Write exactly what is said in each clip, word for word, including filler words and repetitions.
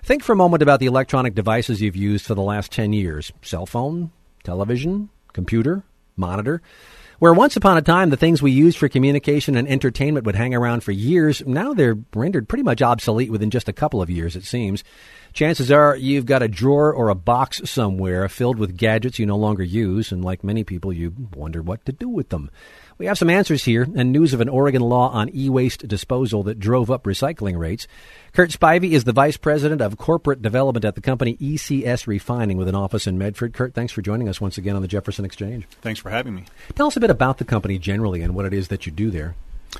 Think for a moment about the electronic devices you've used for the last ten years. Cell phone, television, computer, monitor. Where once upon a time the things we used for communication and entertainment would hang around for years, now they're rendered pretty much obsolete within just a couple of years, it seems. Chances are you've got a drawer or a box somewhere filled with gadgets you no longer use, and like many people, you wonder what to do with them. We have some answers here and news of an Oregon law on e-waste disposal that drove up recycling rates. Kurt Spivey is the Vice President of Corporate Development at the company E C S Refining with an office in Medford. Kurt, thanks for joining us once again on the Jefferson Exchange. Thanks for having me. Tell us a bit about the company generally and what it is that you do there.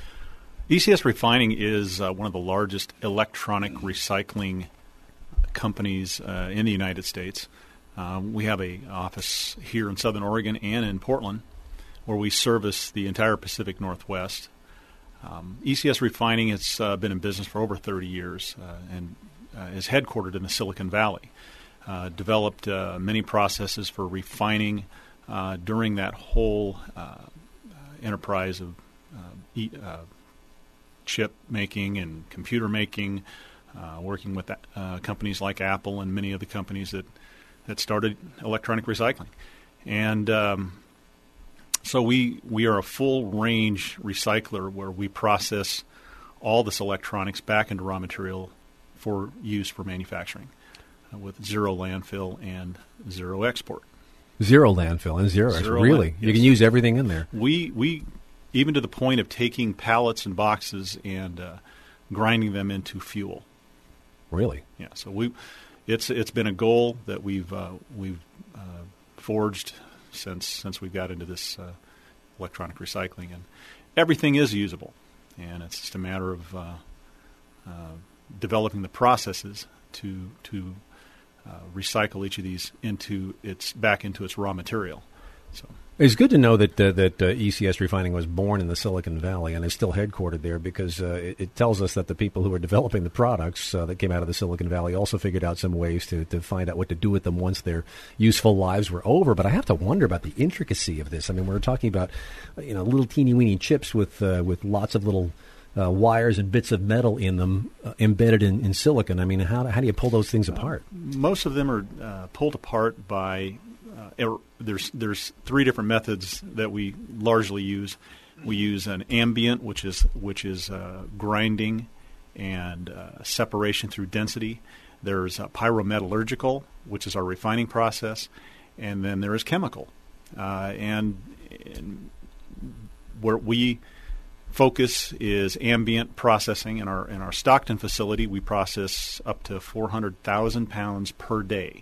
E C S Refining is uh, one of the largest electronic recycling companies uh, in the United States. Um, we have an office here in Southern Oregon and in Portland, where we service the entire Pacific Northwest. Um, E C S Refining has uh, been in business for over thirty years uh, and uh, is headquartered in the Silicon Valley. Uh, developed uh, many processes for refining uh, during that whole uh, enterprise of uh, e- uh, chip making and computer making, uh, working with uh, companies like Apple and many of the companies that, that started electronic recycling. And um, So we, we are a full-range recycler where we process all this electronics back into raw material for use for manufacturing uh, with zero landfill and zero export. Zero landfill and zero, zero really? Land, you yes. can use everything in there. We, we even to the point of taking pallets and boxes and uh, grinding them into fuel. Really? Yeah. So we, it's it's been a goal that we've uh, we've uh, forged since since we got into this uh, electronic recycling, and everything is usable, and it's just a matter of uh, uh, developing the processes to to uh, recycle each of these into its back into its raw material. So it's good to know that uh, that uh, E C S Refining was born in the Silicon Valley and is still headquartered there, because uh, it, it tells us that the people who are developing the products uh, that came out of the Silicon Valley also figured out some ways to, to find out what to do with them once their useful lives were over. But I have to wonder about the intricacy of this. I mean, we're talking about you know little teeny weeny chips with uh, with lots of little uh, wires and bits of metal in them uh, embedded in, in silicon. I mean, how how do you pull those things apart? Uh, most of them are uh, pulled apart by Uh, there's there's three different methods that we largely use. We use an ambient, which is which is uh, grinding and uh, separation through density. There's uh, pyrometallurgical, which is our refining process, and then there is chemical. Uh, and, and where we focus is ambient processing. In our in our Stockton facility, we process up to four hundred thousand pounds per day.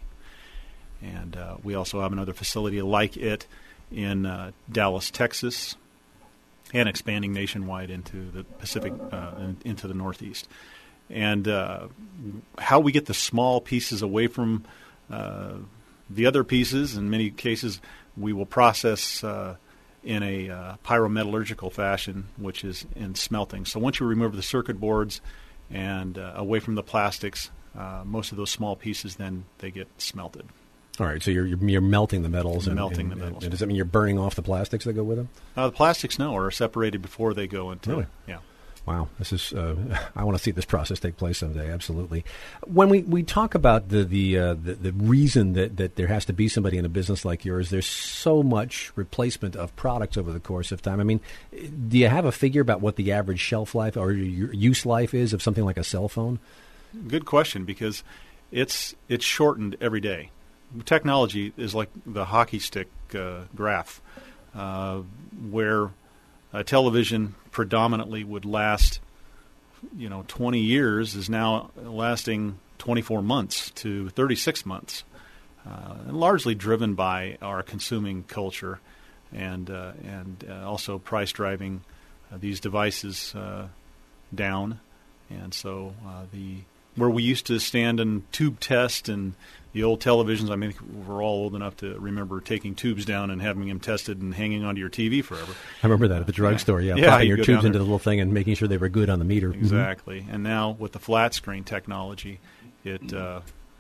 And uh, we also have another facility like it in uh, Dallas, Texas, and expanding nationwide into the Pacific, uh, in, into the Northeast. And uh, how we get the small pieces away from uh, the other pieces, in many cases, we will process uh, in a uh, pyrometallurgical fashion, which is in smelting. So once you remove the circuit boards and uh, away from the plastics, uh, most of those small pieces, then they get smelted. All right, so you're you're, you're melting the metals. And, melting and, the metals. And does that mean you're burning off the plastics that go with them? Uh, the plastics, no, are separated before they go into. Really? Yeah. Wow, this is. Uh, I want to see this process take place someday. Absolutely. When we, we talk about the the, uh, the the reason that, that there has to be somebody in a business like yours, there's so much replacement of products over the course of time. I mean, do you have a figure about what the average shelf life or your use life is of something like a cell phone? Good question, because it's it's shortened every day. Technology is like the hockey stick uh, graph, uh, where a television predominantly would last, you know, twenty years is now lasting twenty-four months to thirty-six months, uh, and largely driven by our consuming culture, and uh, and uh, also price driving uh, these devices uh, down, and so uh, the where we used to stand and tube test and the old televisions, I mean, we're all old enough to remember taking tubes down and having them tested and hanging onto your T V forever. I remember that at the drugstore, yeah. yeah Popping you your tubes into the little thing and making sure they were good on the meter. Exactly. Mm-hmm. And now with the flat screen technology, it uh,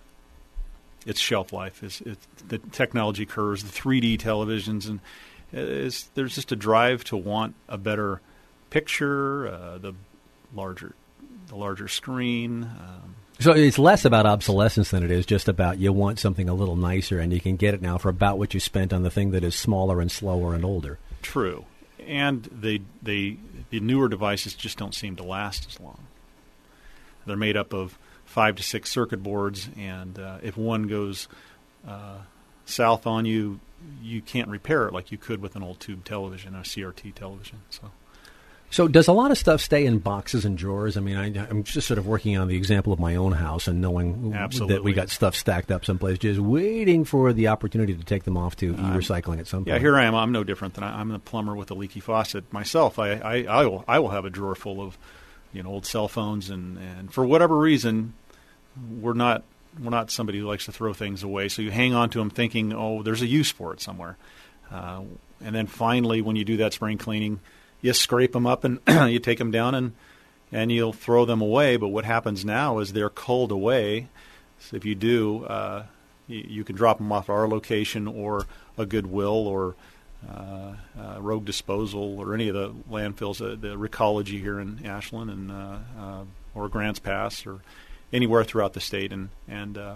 its shelf life is it, the technology curves, the three D televisions, and is, there's just a drive to want a better picture, uh, the larger the larger screen. Um, So it's less about obsolescence than it is just about you want something a little nicer, and you can get it now for about what you spent on the thing that is smaller and slower and older. True. And they, they, the newer devices just don't seem to last as long. They're made up of five to six circuit boards, and uh, if one goes uh, south on you, you can't repair it like you could with an old tube television, a C R T television. So, so does a lot of stuff stay in boxes and drawers? I mean, I, I'm just sort of working on the example of my own house and knowing Absolutely. that we got stuff stacked up someplace, just waiting for the opportunity to take them off to um, e-recycling at some point. Yeah, here I am. I'm no different than I, I'm the plumber with a leaky faucet myself. I, I, I, will, I will have a drawer full of you know old cell phones, and, and for whatever reason, we're not we're not somebody who likes to throw things away. So you hang on to them thinking, oh, there's a use for it somewhere. Uh, and then finally, when you do that spring cleaning, you scrape them up and you take them down and and you'll throw them away. But what happens now is they're culled away. So if you do, uh, you, you can drop them off at our location or a Goodwill or uh, uh, Rogue Disposal or any of the landfills, uh, the Recology here in Ashland and uh, uh, or Grants Pass or anywhere throughout the state. And, and uh,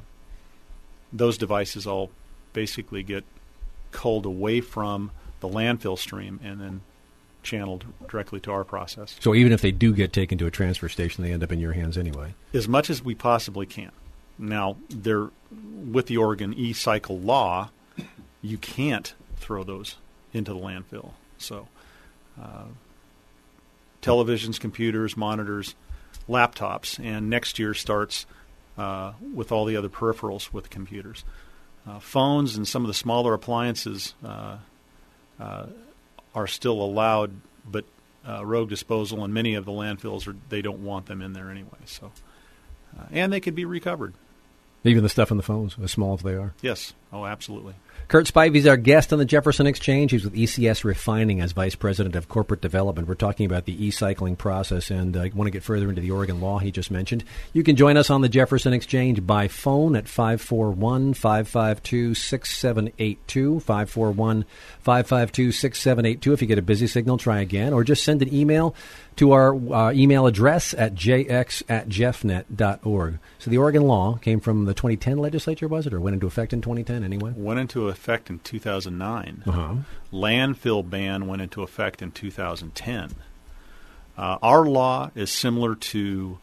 those devices all basically get culled away from the landfill stream and then channeled directly to our process. So even if they do get taken to a transfer station, they end up in your hands anyway? As much as we possibly can. Now, there, with the Oregon e-cycle law, you can't throw those into the landfill. So uh, televisions, computers, monitors, laptops, and next year starts uh, with all the other peripherals with computers. Uh, phones and some of the smaller appliances uh, uh, are still allowed, but uh, Rogue Disposal and many of the landfills, are, they don't want them in there anyway. So, uh, and they could be recovered. Even the stuff in the phones, as small as they are? Yes. Oh, absolutely. Kurt Spivey's our guest on the Jefferson Exchange. He's with E C S Refining as Vice President of Corporate Development. We're talking about the e-cycling process, and I uh, want to get further into the Oregon law he just mentioned. You can join us on the Jefferson Exchange by phone at five four one, five five two, six seven eight two, five four one, five five two, six seven eight two. If you get a busy signal, try again, or just send an email to our uh, email address at j x at jeffnet dot org. So the Oregon law came from the twenty ten legislature, was it, or went into effect in twenty ten anyway? Went into effect in two thousand nine. Uh-huh. Landfill ban went into effect in two thousand ten. Uh, our law is similar to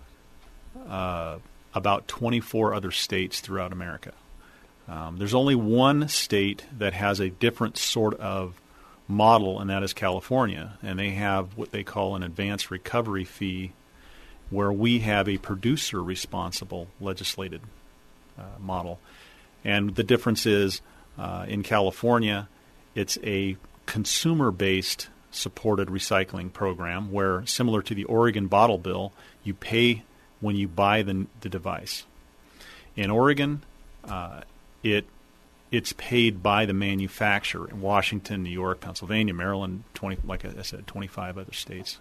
uh, about twenty-four other states throughout America. Um, there's only one state that has a different sort of model, and that is California, and they have what they call an advanced recovery fee, where we have a producer responsible legislated uh, model. And the difference is uh, in California, it's a consumer-based supported recycling program where, similar to the Oregon bottle bill, you pay when you buy the, the device. In Oregon, uh, it It's paid by the manufacturer in Washington, New York, Pennsylvania, Maryland, twenty, like I said, twenty-five other states.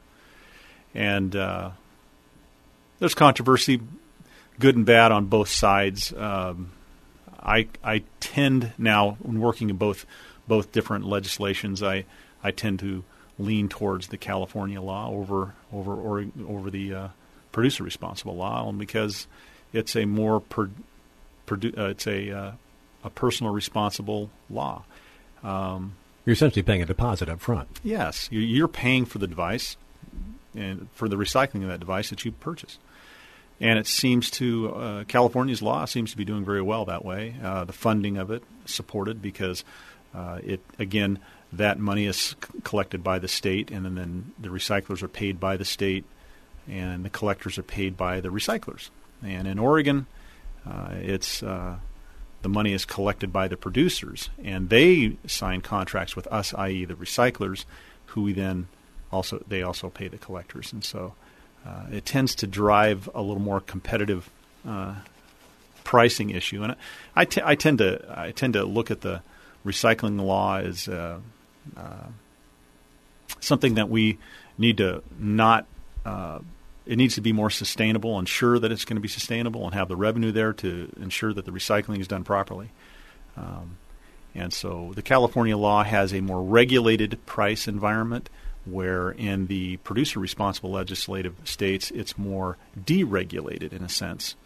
And uh, there's controversy, good and bad, on both sides. Um, I I tend now, when working in both both different legislations, I, I tend to lean towards the California law over over or, over the uh, producer responsible law, because it's a more per, produ- uh, it's a uh, a personal responsible law. Um, you're essentially paying a deposit up front. Yes. You're paying for the device and for the recycling of that device that you purchased. And it seems to, uh, California's law seems to be doing very well that way. Uh, the funding of it supported because uh, it, again, that money is c- collected by the state, and then, then the recyclers are paid by the state, and the collectors are paid by the recyclers. And in Oregon, uh, it's... Uh, The money is collected by the producers, and they sign contracts with us, that is the recyclers, who we then also they also pay the collectors. And so uh, it tends to drive a little more competitive uh, pricing issue. And I, t- I tend to I tend to look at the recycling law as uh, uh, something that we need to not uh, It needs to be more sustainable, ensure that it's going to be sustainable, and have the revenue there to ensure that the recycling is done properly. Um, and so the California law has a more regulated price environment, where in the producer-responsible legislative states, it's more deregulated in a sense,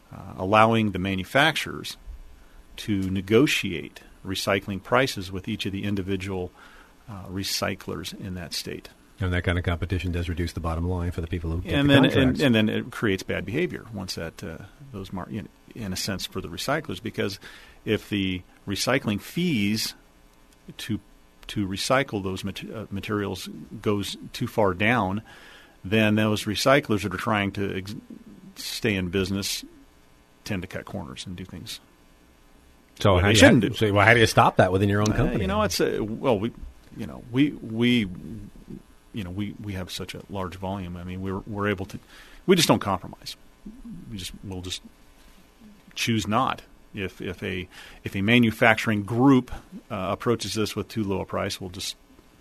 uh, allowing the manufacturers to negotiate recycling prices with each of the individual uh, recyclers in that state. And that kind of competition does reduce the bottom line for the people who get and the then contracts. and, and then it creates bad behavior once that uh, those mar- in, in a sense for the recyclers, because if the recycling fees to to recycle those mat- uh, materials goes too far down, then those recyclers that are trying to ex- stay in business tend to cut corners and do things. So how, they you shouldn't how, do. So well, how do you stop that within your own company? Uh, you know, it's a, well, we, you know, we we, you know, we, we have such a large volume. I mean, we're we're able to, we just don't compromise. We just we'll just choose not. If if a if a manufacturing group uh, approaches this with too low a price, we'll just,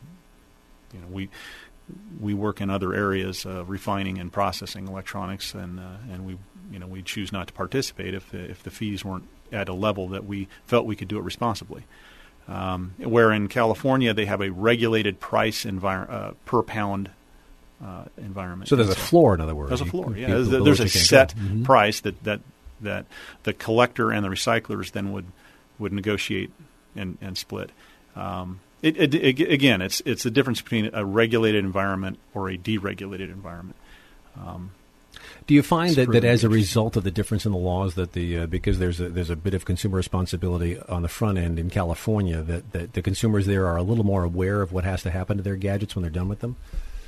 you know, we we work in other areas, uh, refining and processing electronics, and uh, and we you know we choose not to participate if the, if the fees weren't at a level that we felt we could do it responsibly. Um, where in California they have a regulated price envir- uh, per pound uh, environment. So there's a floor, in other words. There's a You- floor. Yeah, people there's, below there's which a you can't set go. Mhm. price that, that that the collector and the recyclers then would would negotiate and, and split. Um, it, it, it, again, it's it's the difference between a regulated environment or a deregulated environment. Um, Do you find It's that, that proven as a to be- result of the difference in the laws, that the uh, because there's a, there's a bit of consumer responsibility on the front end in California, that, that the consumers there are a little more aware of what has to happen to their gadgets when they're done with them?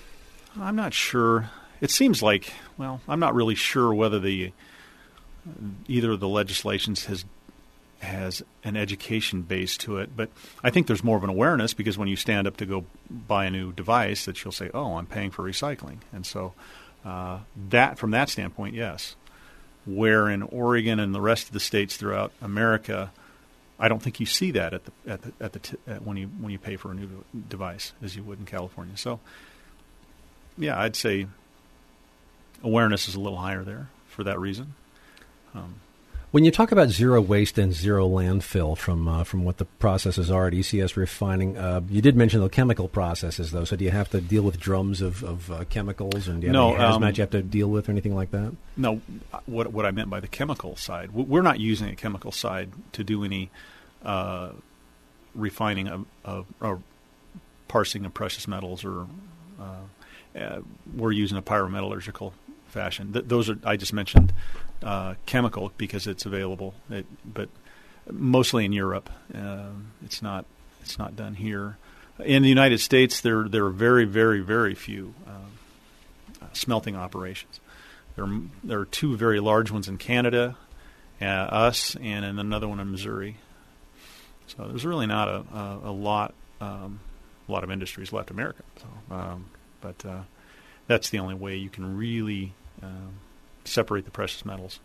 I'm not sure. It seems like, well, I'm not really sure whether the either of the legislations has has an education base to it, but I think there's more of an awareness, because when you stand up to go buy a new device, that you'll say, "Oh, I'm paying for recycling," and so uh, that from that standpoint, yes. Where in Oregon and the rest of the states throughout America, I don't think you see that at the at the, at the t- at when you when you pay for a new device as you would in California. So, yeah, I'd say awareness is a little higher there for that reason. Um, When you talk about zero waste and zero landfill from uh, from what the processes are at E C S Refining, uh, you did mention the chemical processes, though. So do you have to deal with drums of, of uh, chemicals, and do you have No, any hazmat um, you have to deal with or anything like that? No, what what I meant by the chemical side, we're not using a chemical side to do any uh, refining of, of or parsing of precious metals, or uh, uh, we're using a pyrometallurgical fashion. Th- those are, I just mentioned uh, chemical because it's available, it, but mostly in Europe. Uh, it's not it's not done here. In the United States, there there are very very very few uh, smelting operations. There, there are two very large ones in Canada, uh, us, and in another one in Missouri. So there's really not a, a, a lot um, a lot of industries left in America. So, um, but uh, that's the only way you can really um, separate the precious metals.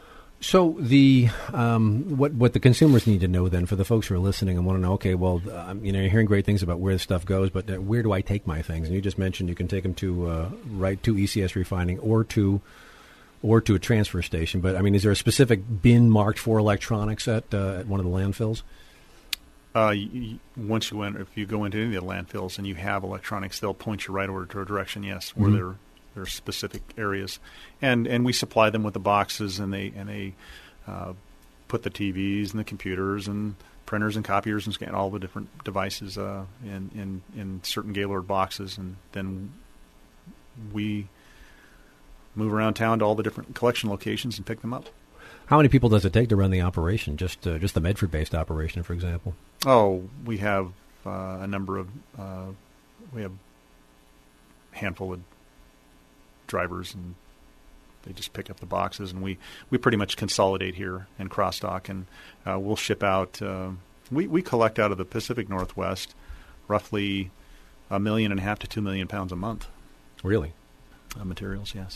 So the um, what what the consumers need to know then, for the folks who are listening and want to know, okay, well, um, you know, you're hearing great things about where this stuff goes, but uh, where do I take my things? And you just mentioned you can take them to uh, right to E C S Refining or to or to a transfer station. But I mean, is there a specific bin marked for electronics at uh, at one of the landfills? Uh, you, you, once you enter, if you go into any of the landfills and you have electronics, they'll point you right over to a direction. Yes, where Mm-hmm. there there are specific areas, and and we supply them with the boxes, and they and they uh, put the T Vs and the computers and printers and copiers and scan all the different devices uh, in, in in certain Gaylord boxes, and then we move around town to all the different collection locations and pick them up. How many people does it take to run the operation? Just uh, just the Medford-based operation, for example. Oh, we have uh, a number of uh, we have a handful of drivers, and they just pick up the boxes, and we, we pretty much consolidate here in cross-dock, and uh, we'll ship out. Uh, we we collect out of the Pacific Northwest roughly a million and a half to two million pounds a month. Really? Of materials, yes.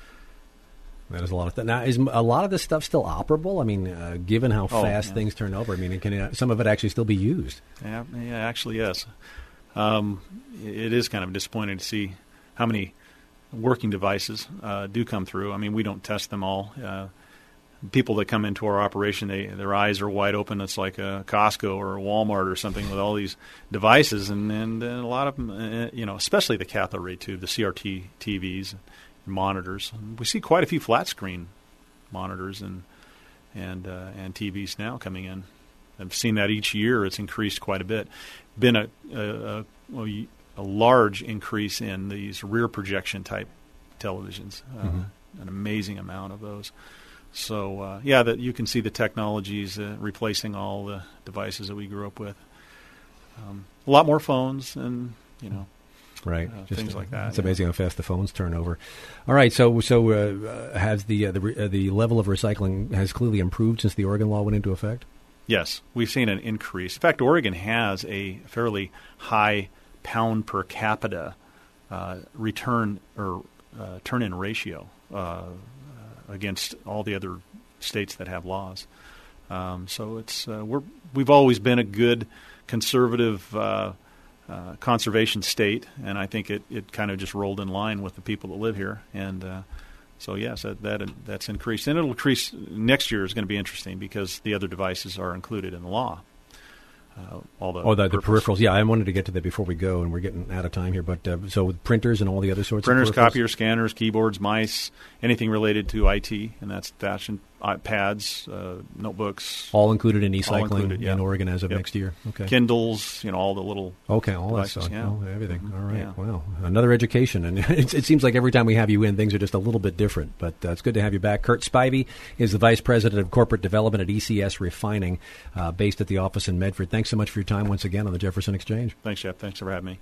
That is a lot of th- now. Is a lot of this stuff still operable? I mean, uh, given how Oh, fast yeah. things turn over, I mean, it can uh, some of it actually still be used? Yeah, yeah, actually, yes. Um, it is kind of disappointing to see how many working devices uh, do come through. I mean, we don't test them all. Uh, people that come into our operation, they their eyes are wide open. It's like a Costco or a Walmart or something with all these devices, and, and, and a lot of them, uh, you know, especially the cathode ray tube, the C R T T Vs, and monitors. We see quite a few flat screen monitors and and uh, and T Vs now coming in. I've seen that each year. It's increased quite a bit. Been a a, a, a large increase in these rear projection type televisions. Uh, mm-hmm. An amazing amount of those. So uh, yeah, that you can see the technologies uh, replacing all the devices that we grew up with. Um, a lot more phones and you know. Right, uh, Just, things like that. It's amazing know. how fast the phones turn over. All right, so so uh, has the uh, the uh, the level of recycling has clearly improved since the Oregon law went into effect? Yes, we've seen an increase. In fact, Oregon has a fairly high pound per capita uh, return or uh, turn-in ratio uh, against all the other states that have laws. Um, so it's uh, we're we've always been a good conservative. Uh, Uh, conservation state, and I think it, it kind of just rolled in line with the people that live here, and uh, so yes, that, that that's increased, and it'll increase next year is going to be interesting because the other devices are included in the law. Uh, all the oh, the, the peripherals. Yeah, I wanted to get to that before we go, and we're getting out of time here. But uh, so with printers and all the other sorts printers, of peripherals? copiers, scanners, keyboards, mice, anything related to I T, and that's fashion, iPads, uh, notebooks, all included in e-cycling included, yeah. in Oregon as of yep. next year. Okay, Kindles, you know, all the little okay, all devices, that stuff, yeah. oh, everything. Mm-hmm. All right, yeah. wow, another education, and it, it seems like every time we have you in, things are just a little bit different. But uh, it's good to have you back. Kurt Spivey is the Vice President of Corporate Development at E C S Refining, uh, based at the office in Medford. Thanks so much for your time once again on the Jefferson Exchange. Thanks, Jeff. Thanks for having me.